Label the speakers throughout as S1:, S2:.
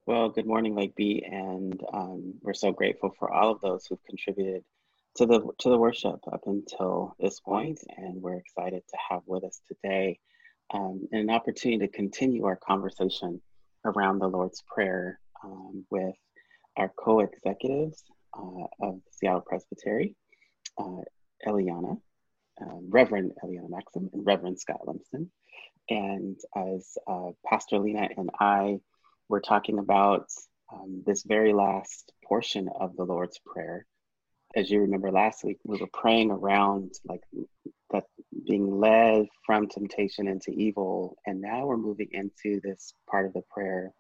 S1: Well, good morning, Lake B, and we're so grateful for all of those who've contributed to the worship up until this point, and we're excited to have with us today an opportunity to continue our conversation around the Lord's Prayer with our co-executives of Seattle Presbytery, uh, Eliana, Reverend Eliana Maxim, and Reverend Scott Limston. And as Pastor Lena and I were talking about this very last portion of the Lord's Prayer, as you remember last week, we were praying around like that being led from temptation into evil. And now we're moving into this part of the prayer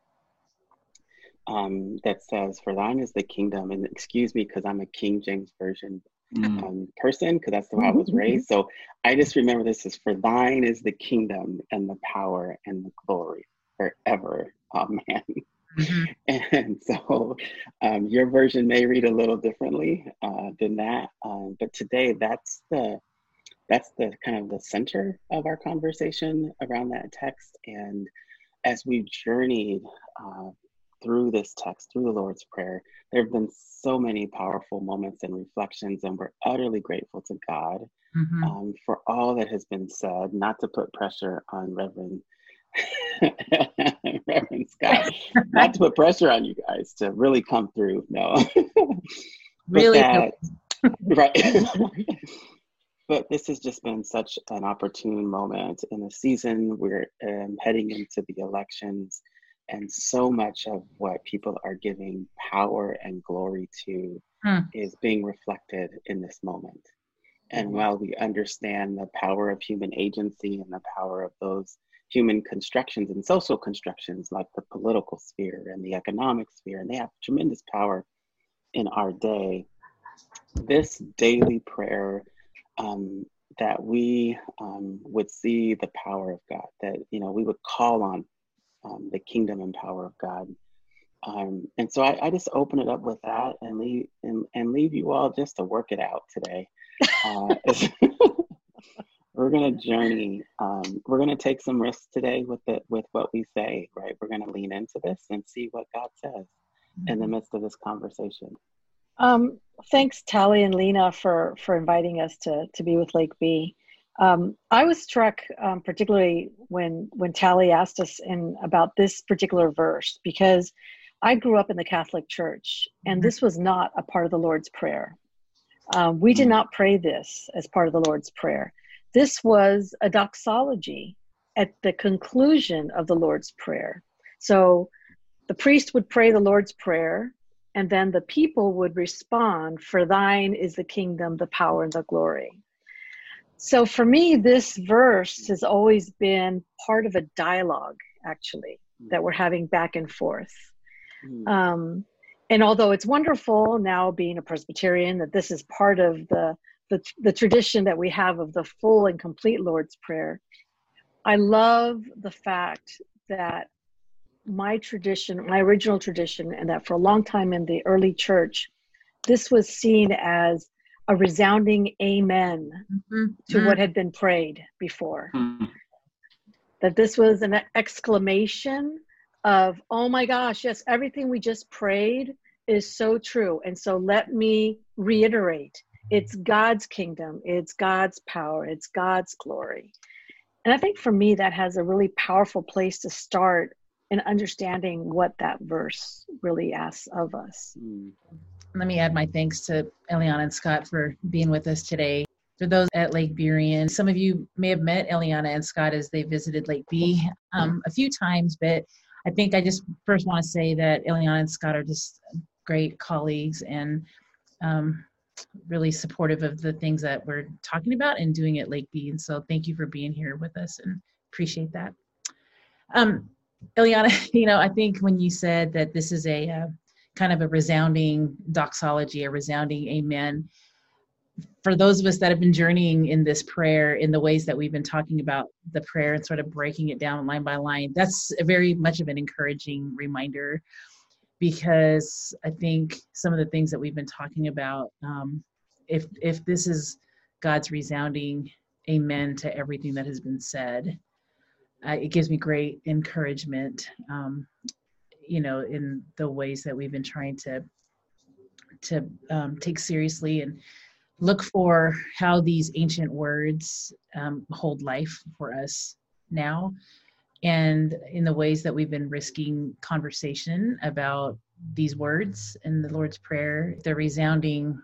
S1: that says, "For thine is the kingdom." And excuse me, because I'm a King James Version person, because that's the way I was raised. So I just remember this is, "For thine is the kingdom and the power and the glory forever. Amen."
S2: Mm-hmm.
S1: And so your version may read a little differently than that. But today that's the kind of the center of our conversation around that text. And as we've journeyed through this text, through the Lord's Prayer, there have been so many powerful moments and reflections, and we're utterly grateful to God for all that has been said. Not to put pressure on Reverend Scott, not to put pressure on you guys to really come through. No,
S2: Really,
S1: right. But this has just been such an opportune moment in the season. We're heading into the elections, and so much of what people are giving power and glory to is being reflected in this moment. And while we understand the power of human agency and the power of those human constructions and social constructions like the political sphere and the economic sphere, and they have tremendous power in our day, this daily prayer that we would see the power of God, that we would call on the kingdom and power of God. And so I just open it up with that and leave you all just to work it out today. We're going to journey. We're going to take some risks today with what we say, right? We're going to lean into this and see what God says in the midst of this conversation.
S3: Thanks, Tally and Lena, for inviting us to be with Lake B. I was struck particularly when Tally asked us about this particular verse, because I grew up in the Catholic Church, and this was not a part of the Lord's Prayer. We did not pray this as part of the Lord's Prayer. This was a doxology at the conclusion of the Lord's Prayer. So the priest would pray the Lord's Prayer, and then the people would respond, "For thine is the kingdom, the power, and the glory." So for me, this verse has always been part of a dialogue, actually, that we're having back and forth. And although it's wonderful now being a Presbyterian that this is part of the tradition that we have of the full and complete Lord's Prayer, I love the fact that my tradition, my original tradition, and that for a long time in the early church, this was seen as a resounding amen to what had been prayed before. That this was an exclamation of, "Oh my gosh, yes, everything we just prayed is so true. And so let me reiterate, it's God's kingdom, it's God's power, it's God's glory." And I think for me, that has a really powerful place to start in understanding what that verse really asks of us.
S2: Let me add my thanks to Eliana and Scott for being with us today. For those at Lake Burien, some of you may have met Eliana and Scott as they visited Lake B a few times, but I think I just first want to say that Eliana and Scott are just great colleagues and really supportive of the things that we're talking about and doing at Lake B. And so thank you for being here with us and appreciate that. Eliana, I think when you said that this is a kind of a resounding doxology, a resounding amen, for those of us that have been journeying in this prayer in the ways that we've been talking about the prayer and sort of breaking it down line by line, that's a very much of an encouraging reminder, because I think some of the things that we've been talking about, if this is God's resounding amen to everything that has been said, it gives me great encouragement. in the ways that we've been trying to take seriously and look for how these ancient words hold life for us now, and in the ways that we've been risking conversation about these words in the Lord's Prayer, the resounding,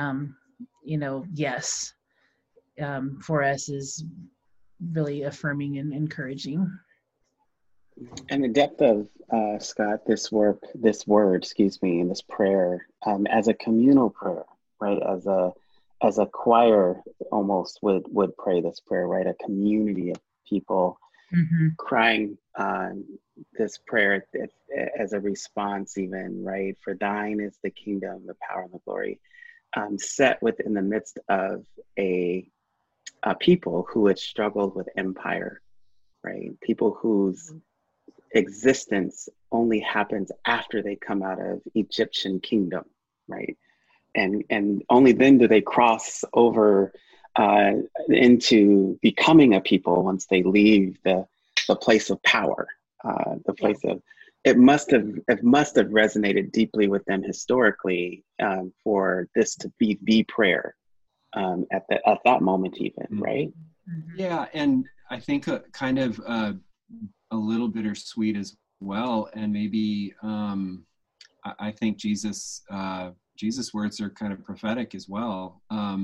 S2: yes, for us is really affirming and encouraging.
S1: And the depth of Scott, this word, and this prayer, as a communal prayer, right? As a choir almost would pray this prayer, right? A community of people crying this prayer as a response, even, right? For thine is the kingdom, the power, and the glory, set within the midst of a people who had struggled with empire, right? People whose existence only happens after they come out of Egyptian kingdom, right? And only then do they cross over into becoming a people once they leave the place of power, the place of. It must have resonated deeply with them historically for this to be the prayer at that moment, even, right?
S4: Yeah, and I think kind of a little bittersweet as well, and maybe I think Jesus' words are kind of prophetic as well.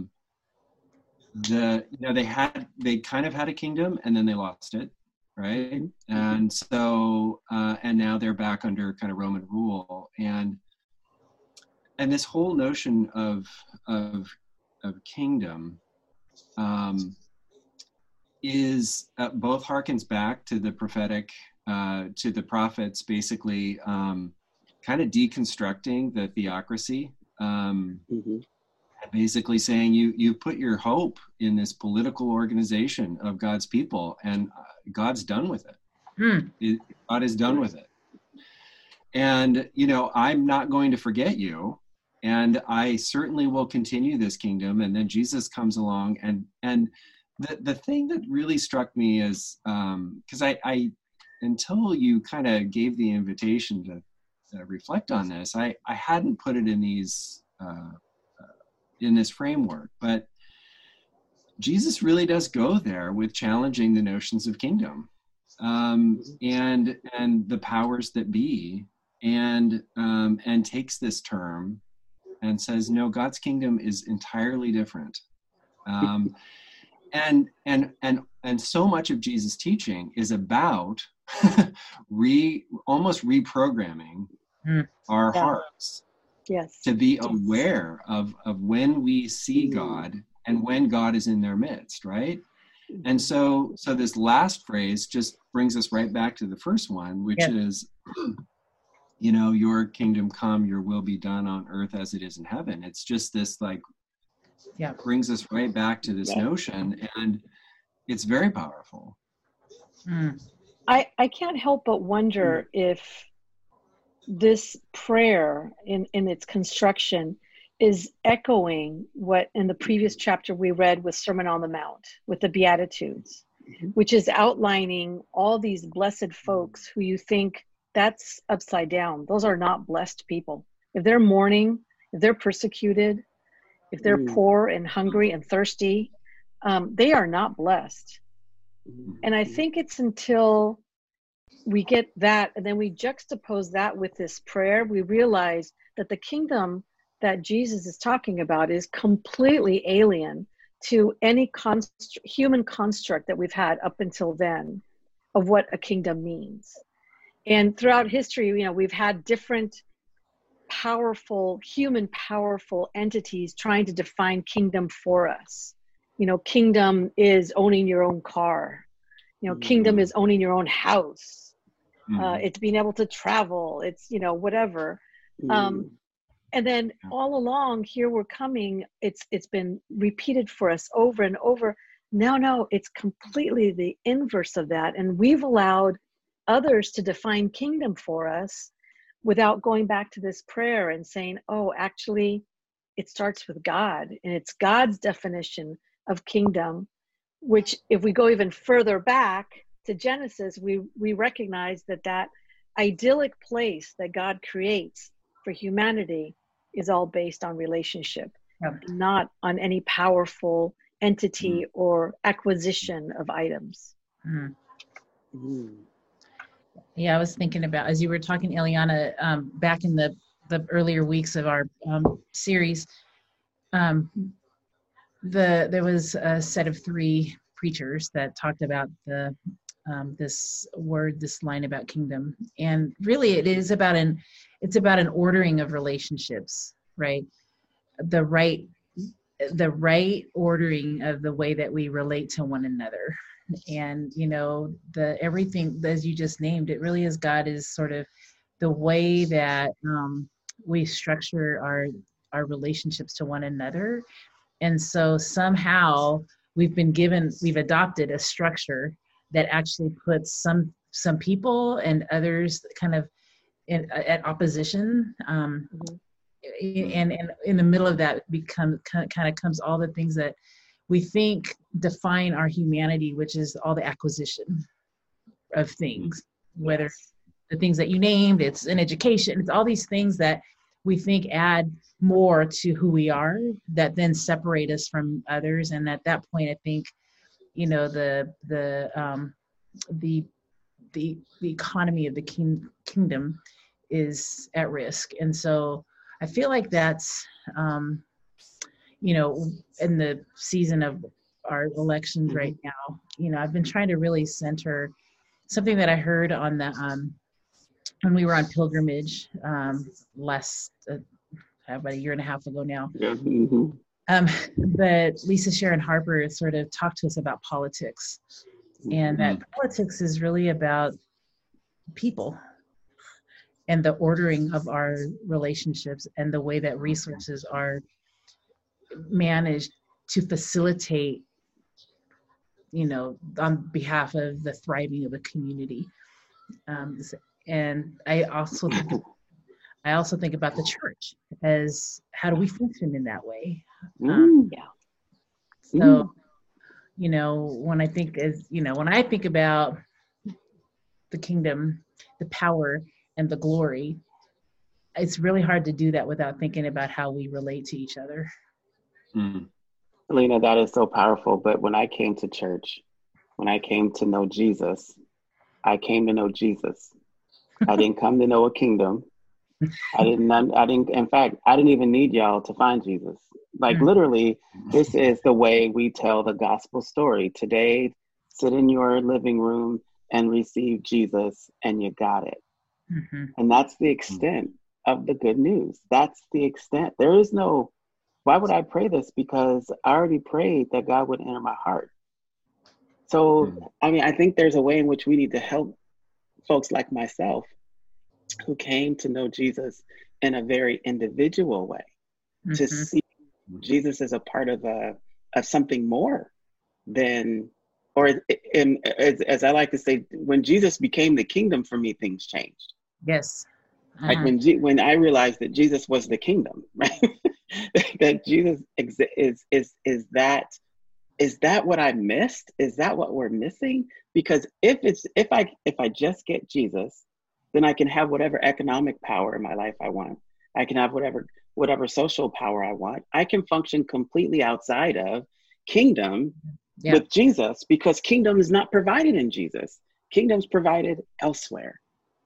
S4: They kind of had a kingdom and then they lost it, right? And so and now they're back under kind of Roman rule, and this whole notion of kingdom is both harkens back to the prophetic, to the prophets, basically kind of deconstructing the theocracy, basically saying you put your hope in this political organization of God's people, and God's done with it. God is done with it. And, I'm not going to forget you, and I certainly will continue this kingdom. And then Jesus comes along, and the thing that really struck me is, because I until you kind of gave the invitation to reflect on this, I hadn't put it in these in this framework, but Jesus really does go there with challenging the notions of kingdom, and the powers that be, and takes this term and says, no, God's kingdom is entirely different. And so much of Jesus' teaching is about almost reprogramming our hearts, to be aware of when we see God and when God is in their midst, right? And so this last phrase just brings us right back to the first one, which is, your kingdom come, your will be done on earth as it is in heaven. It's just this brings us right back to this notion, and it's very powerful.
S3: I can't help but wonder if this prayer in its construction is echoing what in the previous chapter we read with Sermon on the Mount, with the Beatitudes, which is outlining all these blessed folks who you think that's upside down. Those are not blessed people. If they're mourning, if they're persecuted, if they're poor and hungry and thirsty, they are not blessed. And I think it's until we get that, and then we juxtapose that with this prayer, we realize that the kingdom that Jesus is talking about is completely alien to any human construct that we've had up until then of what a kingdom means. And throughout history, we've had different powerful entities trying to define kingdom for us. Kingdom is owning your own car. Kingdom is owning your own house. It's being able to travel. It's, whatever. And then all along here we're coming, it's been repeated for us over and over. No, it's completely the inverse of that. And we've allowed others to define kingdom for us without going back to this prayer and saying, oh, actually, it starts with God, and it's God's definition of kingdom, which if we go even further back to Genesis, we recognize that idyllic place that God creates for humanity is all based on relationship, not on any powerful entity or acquisition of items.
S2: Yeah, I was thinking about, as you were talking, Eliana, back in the earlier weeks of our series, there was a set of 3 preachers that talked about this line about kingdom, and really it's about an ordering of relationships, right? The right ordering of the way that we relate to one another. And everything, as you just named, it really is, God is sort of the way that we structure our relationships to one another. And so somehow we've adopted a structure that actually puts some people and others kind of at opposition. And in the middle of that kind of comes all the things that we think define our humanity, which is all the acquisition of things, whether the things that you named, it's in education, it's all these things that we think add more to who we are, that then separate us from others. And at that point, I think, the economy of the kingdom is at risk. And so I feel like that's, in the season of our elections right now, I've been trying to really center something that I heard on the, when we were on pilgrimage about a year and a half ago now. That Lisa Sharon Harper sort of talked to us about politics, and that politics is really about people and the ordering of our relationships and the way that resources are managed to facilitate, on behalf of the thriving of the community. And I also think about the church as, how do we function in that way? So, when I think about the kingdom, the power and the glory, it's really hard to do that without thinking about how we relate to each other.
S1: Lena, that is so powerful. But when I came to church, when I came to know Jesus, I came to know Jesus. I didn't come to know a kingdom. I didn't, in fact, I didn't even need y'all to find Jesus. Like literally, this is the way we tell the gospel story. Today, sit in your living room and receive Jesus, and you got it. And that's the extent of the good news. That's the extent. There is no, why would I pray this? Because I already prayed that God would enter my heart. So, I think there's a way in which we need to help folks like myself who came to know Jesus in a very individual way, to see Jesus as a part of something more than, or as I like to say, when Jesus became the kingdom for me, things changed.
S2: Yes.
S1: Like when I realized that Jesus was the kingdom, right? That Jesus is that what I missed? Is that what we're missing? Because if I just get Jesus, then I can have whatever economic power in my life I want. I can have whatever social power I want. I can function completely outside of kingdom with Jesus, because kingdom is not provided in Jesus. Kingdom's provided elsewhere.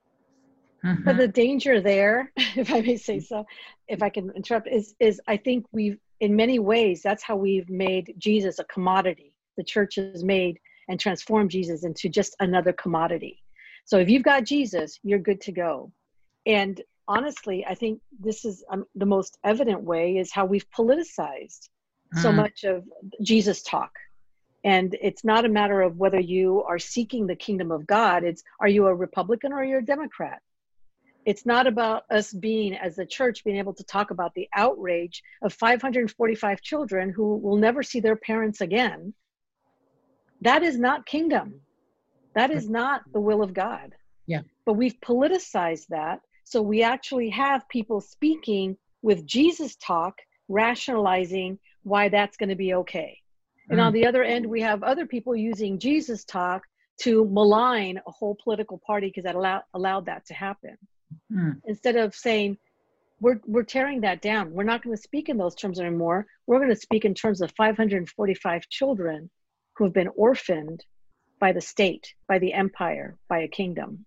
S3: But the danger there, if I may say so, if I can interrupt, is I think in many ways, that's how we've made Jesus a commodity. The church has made and transformed Jesus into just another commodity. So if you've got Jesus, you're good to go. And honestly, I think this is the most evident way is how we've politicized so much of Jesus talk. And it's not a matter of whether you are seeking the kingdom of God. It's, are you a Republican or you're a Democrat? It's not about us being, as the church, being able to talk about the outrage of 545 children who will never see their parents again. That is not kingdom. That is not the will of God.
S2: Yeah.
S3: But we've politicized that. So we actually have people speaking with Jesus talk, rationalizing why that's going to be okay. And on the other end, we have other people using Jesus talk to malign a whole political party because that allowed that to happen. Instead of saying, we're tearing that down. We're not going to speak in those terms anymore. We're going to speak in terms of 545 children who have been orphaned by the state, by the empire, by a kingdom.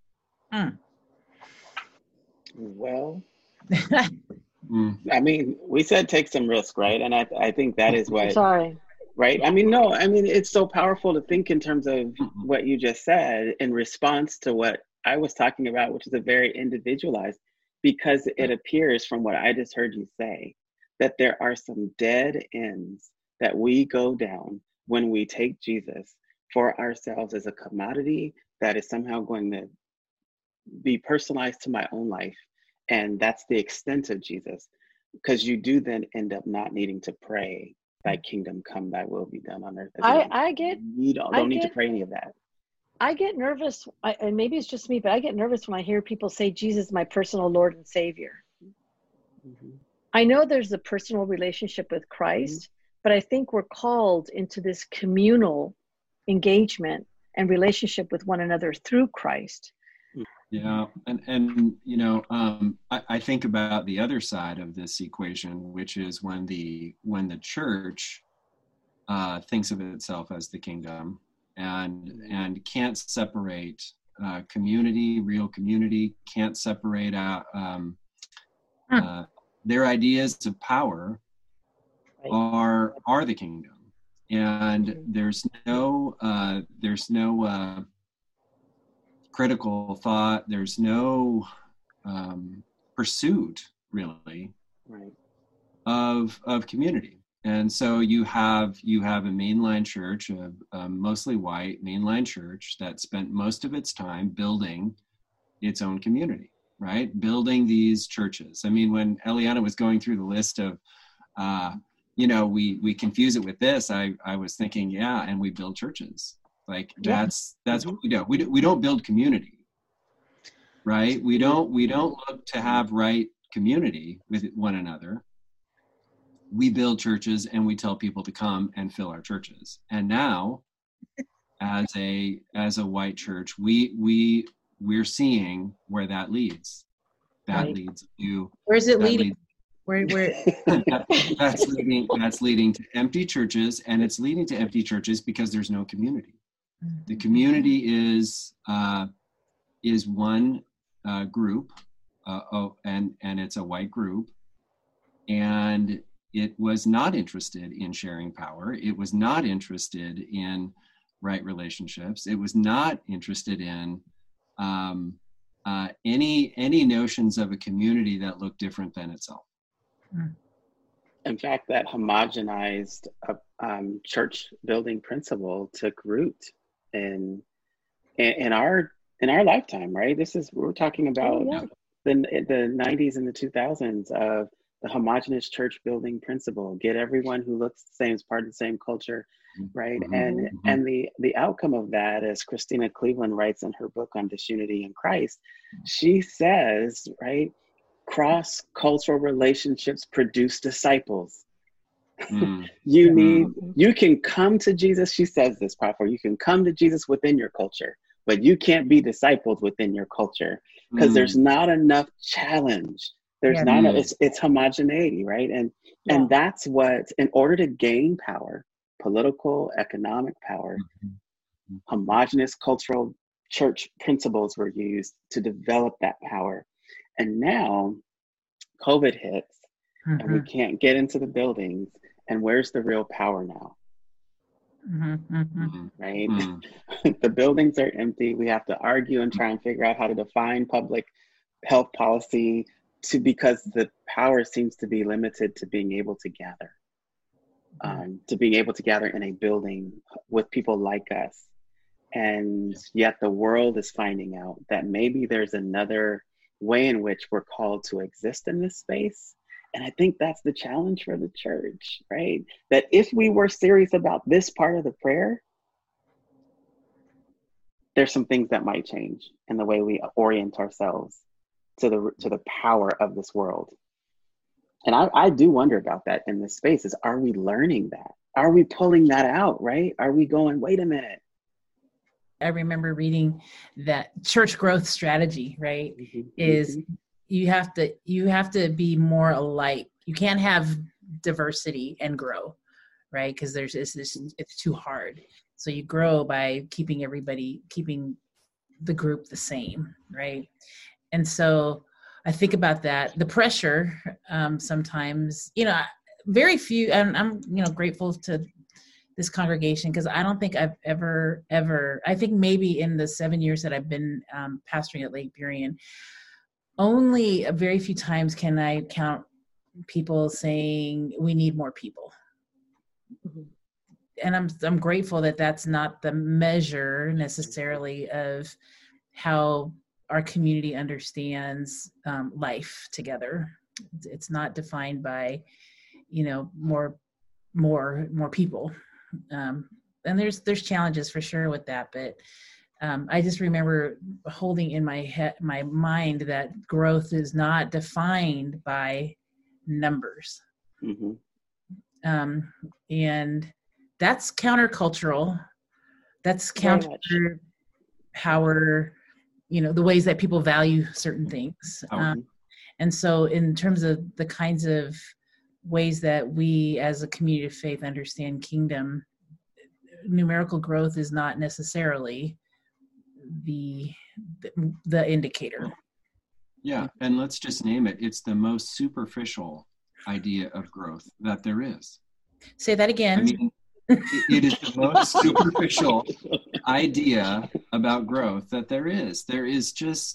S1: Well, I mean, we said take some risk, right? And I think that is what...
S3: Sorry.
S1: Right? I mean, no, I mean, it's so powerful to think in terms of what you just said in response to what I was talking about, which is a very individualized, because it appears from what I just heard you say, that there are some dead ends that we go down when we take Jesus for ourselves as a commodity that is somehow going to be personalized to my own life. And that's the extent of Jesus, because you do then end up not needing to pray, thy kingdom come, thy will be done on earth. You don't need to pray any of that.
S3: I get nervous, and maybe it's just me, but I get nervous when I hear people say, Jesus is my personal Lord and Savior. I know there's a personal relationship with Christ, but I think we're called into this communal engagement and relationship with one another through Christ.
S4: Yeah, and you know, I think about the other side of this equation, which is when the church thinks of itself as the kingdom and can't separate community, real community, can't separate out their ideas of power are the kingdom, and there's no critical thought, there's no pursuit really of community. And so you have a mainline church, a mostly white mainline church that spent most of its time building its own community, right? Building these churches. I mean, when Eliana was going through the list of, we confuse it with this, I was thinking, and we build churches. Like that's what we do. We don't build community, right? We don't look to have right community with one another. We build churches and we tell people to come and fill our churches. And now, as a white church, we're seeing where that leads. That leads to...
S2: Where's it leading? Where
S4: that's leading to empty churches, and it's leading to empty churches because there's no community. The community is one group, and it's a white group, and it was not interested in sharing power. It was not interested in right relationships. It was not interested in any notions of a community that looked different than itself.
S1: In fact, that homogenized church building principle took root in our lifetime, right? We're talking about the 90s and the 2000s of the homogenous church building principle. Get everyone who looks the same, is part of the same culture, right? And the outcome of that, as Christina Cleveland writes in her book on Disunity in Christ, she says, right, cross-cultural relationships produce disciples. You can come to Jesus, she says this powerful, you can come to Jesus within your culture, but you can't be discipled within your culture because there's not enough challenge. There's not it's homogeneity, right? And that's what, in order to gain power, political, economic power, homogeneous cultural church principles were used to develop that power. And now COVID hits and we can't get into the buildings. And where's the real power now? Right? The buildings are empty. We have to argue and try and figure out how to define public health policy because the power seems to be limited to being able to gather, in a building with people like us. And yet the world is finding out that maybe there's another way in which we're called to exist in this space. And I think that's the challenge for the church, right? That if we were serious about this part of the prayer, there's some things that might change in the way we orient ourselves to the power of this world. And I do wonder about that in this space. Are we learning that? Are we pulling that out, right? Are we going, wait a minute,
S2: I remember reading that church growth strategy, right? Is you have to be more alike. You can't have diversity and grow, right? Because it's too hard. So you grow by keeping the group the same, right? And so I think about that, the pressure sometimes, very few, and I'm, grateful to this congregation, because I don't think I've ever, I think maybe in the 7 years that I've been pastoring at Lake Burien, only a very few times can I count people saying we need more people. Mm-hmm. And I'm grateful that that's not the measure necessarily of how our community understands life together. It's not defined by, more people. And there's challenges for sure with that, but I just remember holding in my mind that growth is not defined by numbers. Mm-hmm. And that's countercultural. That's counter power, the ways that people value certain things. And so in terms of the kinds of ways that we as a community of faith understand kingdom, numerical growth is not necessarily the indicator.
S4: Yeah, and let's just name it. It's the most superficial idea of growth that there is.
S2: Say that again.
S4: I mean, it is the most superficial idea about growth that there is. There is just,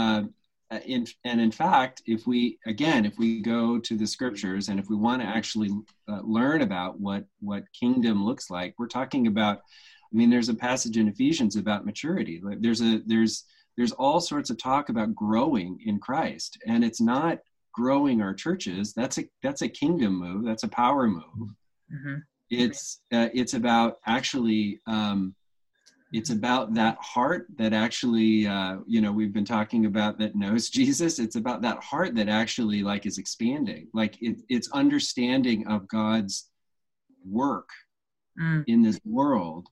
S4: in fact, if we go to the scriptures, and if we want to actually learn about what kingdom looks like, we're talking about, there's a passage in Ephesians about maturity. There's all sorts of talk about growing in Christ, and it's not growing our churches. That's a kingdom move. That's a power move. Mm-hmm. It's about actually, it's about that heart that actually, we've been talking about, that knows Jesus. It's about that heart that actually is expanding, it's understanding of God's work in this world.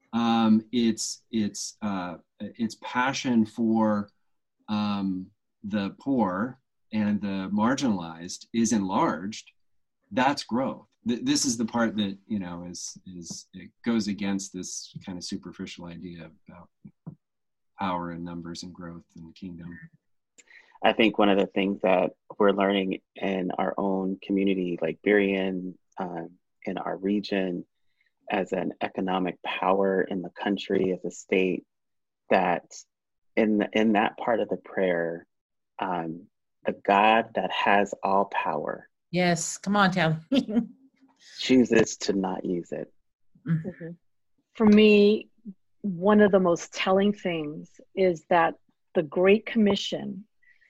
S4: It's passion for the poor and the marginalized is enlarged. That's growth. This is the part that is it goes against this kind of superficial idea about power and numbers and growth and kingdom.
S1: I think one of the things that we're learning in our own community, like Burien, in our region, as an economic power in the country, as a state, that in that part of the prayer, the God that has all power.
S2: Yes, come on, Tally.
S1: chooses to not use it.
S3: Mm-hmm. For me, one of the most telling things is that the Great Commission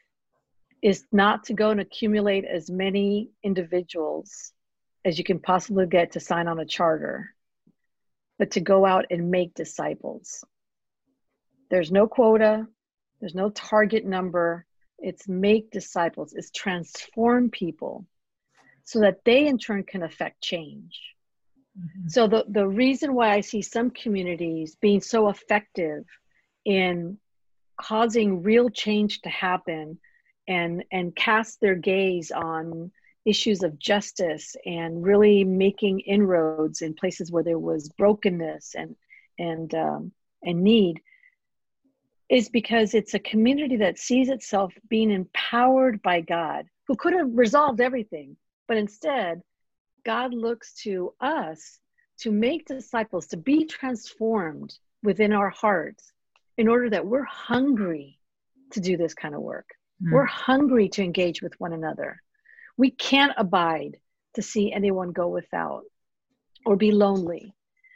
S3: is not to go and accumulate as many individuals as you can possibly get to sign on a charter, but to go out and make disciples. There's no quota, there's no target number. It's make disciples, it's transform people so that they in turn can affect change. Mm-hmm. So the reason why I see some communities being so effective in causing real change to happen and cast their gaze on issues of justice and really making inroads in places where there was brokenness and need, is because it's a community that sees itself being empowered by God, who could have resolved everything, but instead God looks to us to make disciples, to be transformed within our hearts in order that we're hungry to do this kind of work. Mm. We're hungry to engage with one another. We can't abide to see anyone go without or be lonely.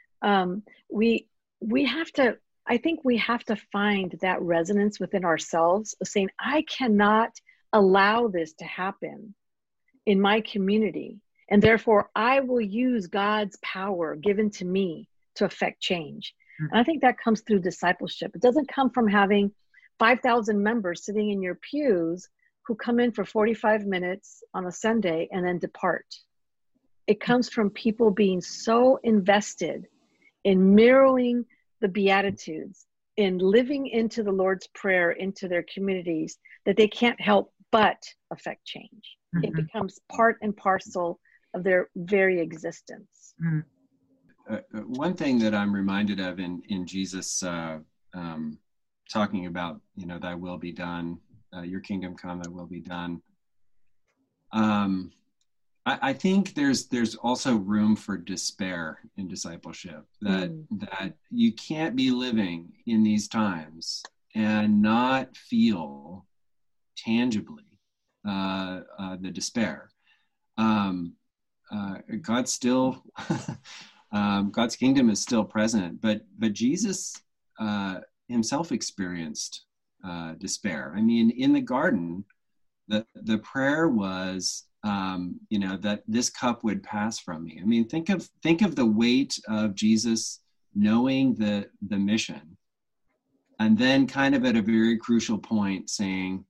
S3: We have to, I think we have to find that resonance within ourselves of saying, I cannot allow this to happen in my community. And therefore, I will use God's power given to me to affect change. Mm-hmm. And I think that comes through discipleship. It doesn't come from having 5,000 members sitting in your pews who come in for 45 minutes on a Sunday and then depart. It comes from people being so invested in mirroring the Beatitudes in living into the Lord's Prayer into their communities that they can't help but affect change. Mm-hmm. It becomes part and parcel of their very existence.
S4: One thing that I'm reminded of in Jesus talking about, thy will be done, your kingdom come, thy will be done. I think there's also room for despair in discipleship, that you can't be living in these times and not feel tangibly the despair. God's still God's kingdom is still present, but Jesus himself experienced despair. I mean, in the garden, the prayer was, that this cup would pass from me. I mean, think of the weight of Jesus knowing the mission, and then kind of at a very crucial point saying,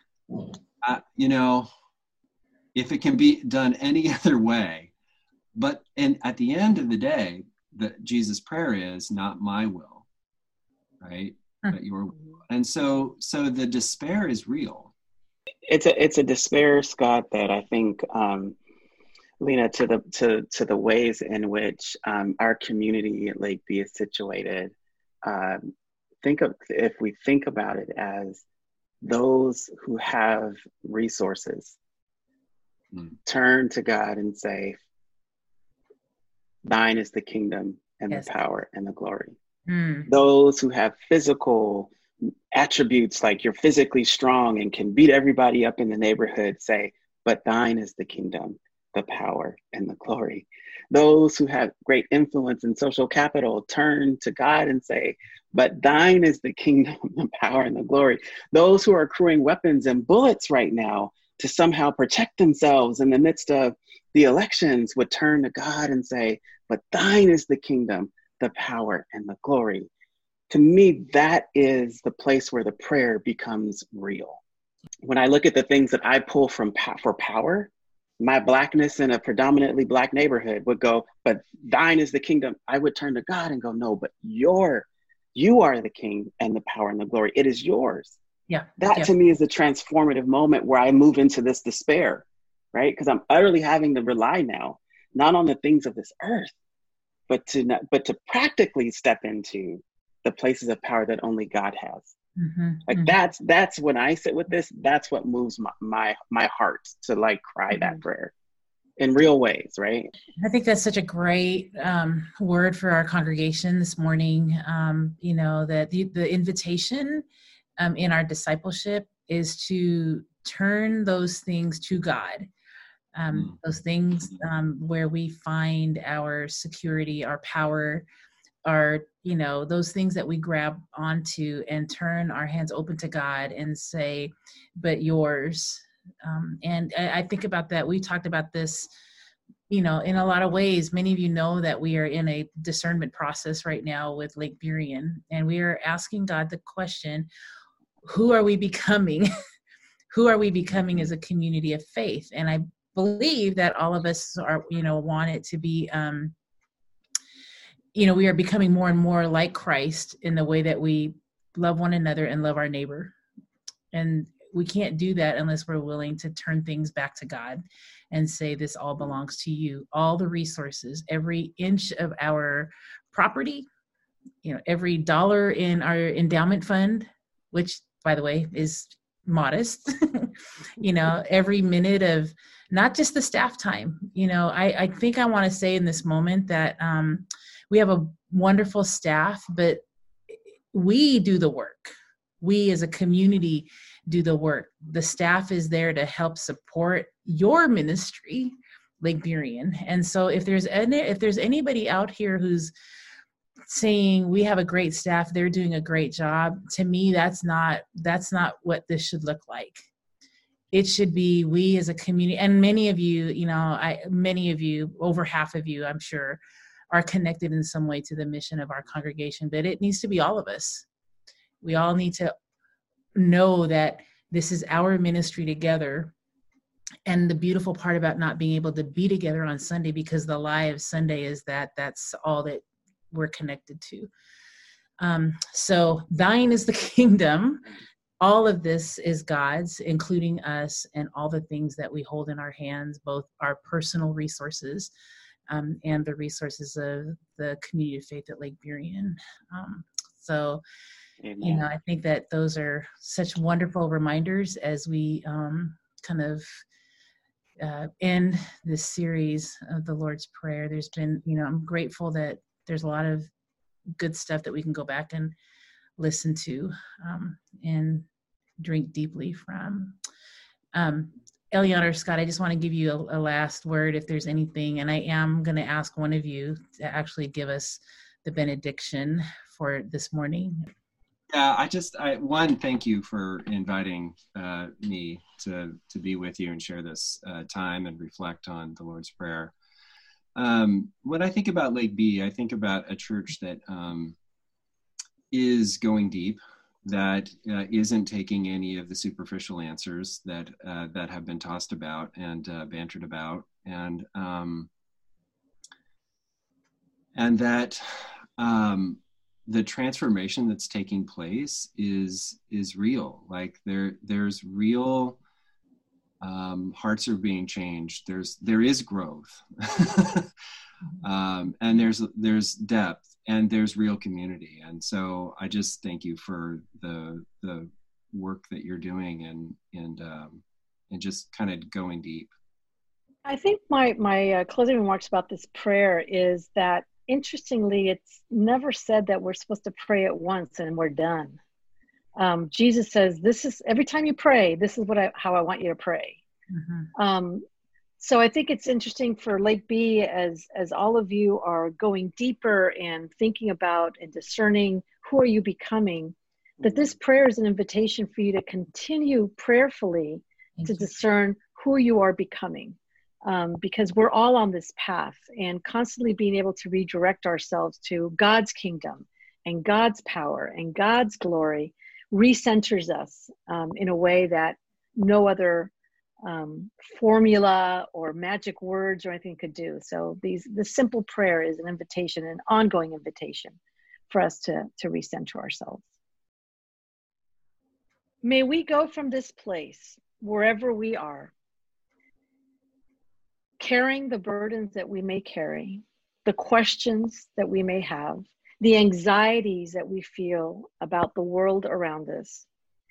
S4: if it can be done any other way, and at the end of the day, Jesus' prayer is not my will, right, but your will. And so the despair is real.
S1: It's a despair, Scott, that I think, Lena, to the ways in which our community at Lakeview is situated. If we think about it as those who have resources, turn to God and say, thine is the kingdom and the power and the glory. Those who have physical attributes, like you're physically strong and can beat everybody up in the neighborhood, say, but thine is the kingdom, the power, and the glory. Those who have great influence and social capital turn to God and say, but thine is the kingdom, the power, and the glory. Those who are accruing weapons and bullets right now to somehow protect themselves in the midst of the elections would turn to God and say, but thine is the kingdom, the power, and the glory. To me, that is the place where the prayer becomes real. When I look at the things that I pull from for power, my Blackness in a predominantly Black neighborhood would go, but thine is the kingdom. I would turn to God and go, no, but you are the king and the power and the glory. It is yours.
S2: Yeah.
S1: That to me is a transformative moment where I move into this despair, right? Because I'm utterly having to rely now, not on the things of this earth, but to practically step into the places of power that only God has. That's when I sit with this, that's what moves my heart to cry that prayer in real ways, right?
S2: I think that's such a great word for our congregation this morning. That the invitation in our discipleship is to turn those things to God. Those things where we find our security, our power, our, those things that we grab onto and turn our hands open to God and say, but yours. And I think about that. We talked about this, in a lot of ways. Many of you know that we are in a discernment process right now with Lake Burien, and we are asking God the question, who are we becoming? Who are we becoming as a community of faith? And I believe that all of us are, want it to be, we are becoming more and more like Christ in the way that we love one another and love our neighbor. And we can't do that unless we're willing to turn things back to God and say, this all belongs to you. All the resources, every inch of our property, every dollar in our endowment fund, which, by the way, is modest, every minute of not just the staff time. I think I want to say in this moment that we have a wonderful staff, but we do the work. We as a community do the work. The staff is there to help support your ministry, Lake Burien. And so if there's anybody out here who's saying we have a great staff, they're doing a great job, to me, that's not what this should look like. It should be we as a community, and many of you, over half of you, I'm sure, are connected in some way to the mission of our congregation, but it needs to be all of us. We all need to know that this is our ministry together. And the beautiful part about not being able to be together on Sunday, because the lie of Sunday is that that's all that we're connected to. So thine is the kingdom. All of this is God's, including us and all the things that we hold in our hands, both our personal resources and the resources of the community of faith at Lake Burien. So,
S1: Amen.
S2: you know, I think that those are such wonderful reminders as we kind of end this series of the Lord's Prayer. There's been, you know, I'm grateful that there's a lot of good stuff that we can go back and listen to and drink deeply from. Eliana or Scott, I just want to give you a last word if there's anything, and I am going to ask one of you to actually give us the benediction for this morning.
S4: Yeah, one, thank you for inviting me to be with you and share this time and reflect on the Lord's Prayer. When I think about Lake B, I think about a church that is going deep, that isn't taking any of the superficial answers that have been tossed about and bantered about, and that the transformation that's taking place is real. Like there's real hearts are being changed. There is growth, and there's depth, and there's real community. And so I just thank you for the work that you're doing and just kind of going deep.
S3: I think my closing remarks about this prayer is that, interestingly, it's never said that we're supposed to pray it once and we're done. Jesus says, "This is every time you pray. This is how I want you to pray." Mm-hmm. So I think it's interesting for Lake B, as all of you are going deeper and thinking about and discerning who are you becoming, that this prayer is an invitation for you to continue prayerfully to discern who you are becoming. Because we're all on this path, and constantly being able to redirect ourselves to God's kingdom and God's power and God's glory recenters us in a way that no other formula or magic words or anything could do. So this simple prayer is an invitation, an ongoing invitation for us to recenter ourselves. May we go from this place, wherever we are, carrying the burdens that we may carry, the questions that we may have, the anxieties that we feel about the world around us,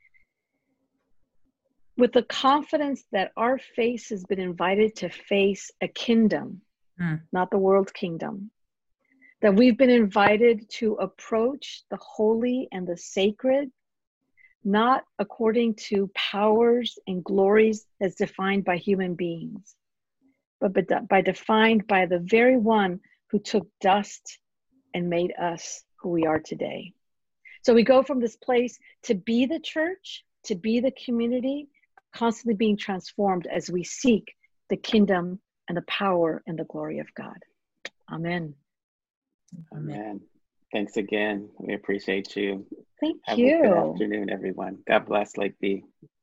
S3: with the confidence that our face has been invited to face a kingdom, not the world's kingdom, that we've been invited to approach the holy and the sacred, not according to powers and glories as defined by human beings, but defined by the very one who took dust and made us who we are today. So we go from this place to be the church, to be the community, constantly being transformed as we seek the kingdom and the power and the glory of God. Amen.
S1: Amen. Thanks again. We appreciate you.
S3: Thank
S1: Have
S3: you.
S1: a good afternoon, everyone. God bless Lake B.